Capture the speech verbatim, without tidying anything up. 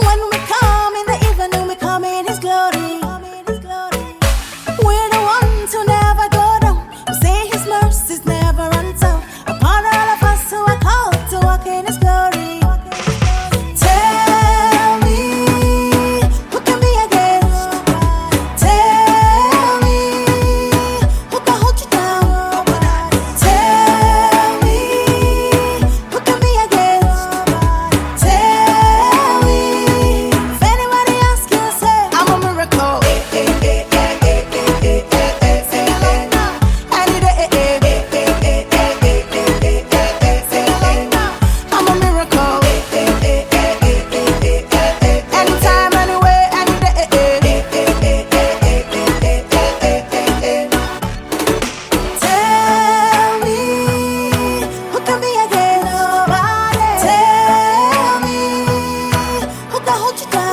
When we come in the evening, we come in His glory. We're the ones who never go down. We say His mercies never runs out. Upon all of us who are called to walk in His glory. Tell me, who can be against? Tell me, who can hold you down? Tell me, who can be against? Tell me. If anybody asks you, say I'm a miracle. I'm a miracle. Anytime, anywhere, any day. Tell me, who can be against? Nobody. Tell me, who can hold you down?